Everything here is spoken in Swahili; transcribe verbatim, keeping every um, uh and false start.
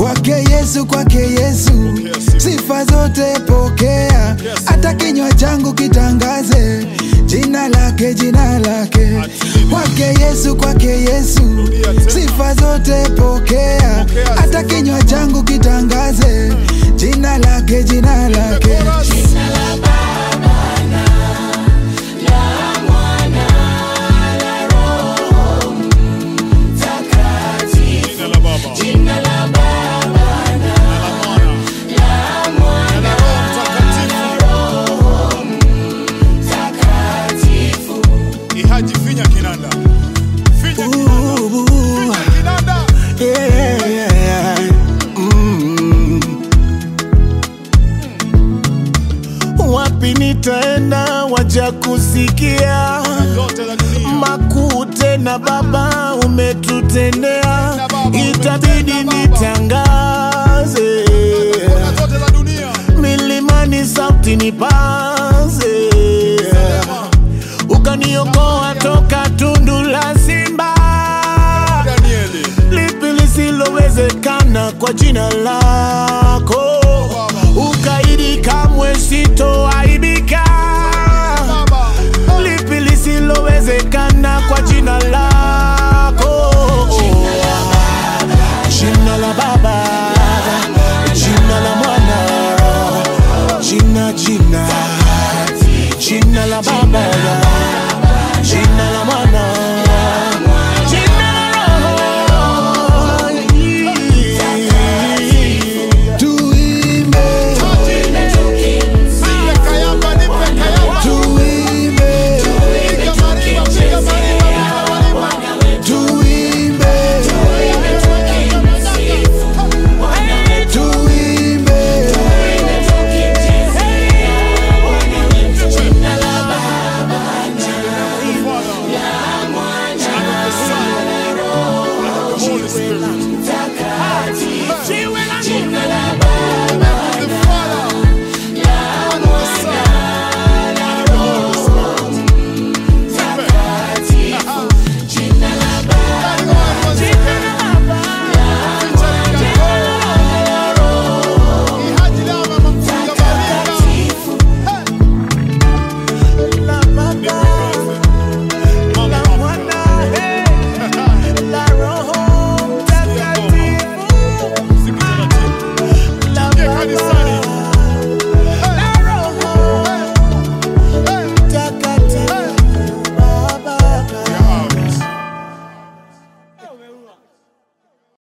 Kwake Yesu, kwake Yesu, sifa zote pokea. Hata kinywa changu kitangaze jina lake, jina lake. Kwake Yesu, kwake Yesu, sifa zote pokea. Hata kinywa changu kitangaze jina lake, jina lake. Jina la Baba na la Mwana la Roho Mtakatifu. Jina la Baba, jina la Baba na la Mwana na Roho Mtakatifu. Ihaji finya kinanda, finya kinanda, finya kinanda. Yeah, yeah. Mm. Wapi nitaenda waja kusikia makuu tena Baba umetutendea, itabidi nitangaze milimani sauti nipaze. Ukaniokoa toka tundu la simba, lipi lisilowezekana kwa jina lako. Ukaidi kamwe sitoa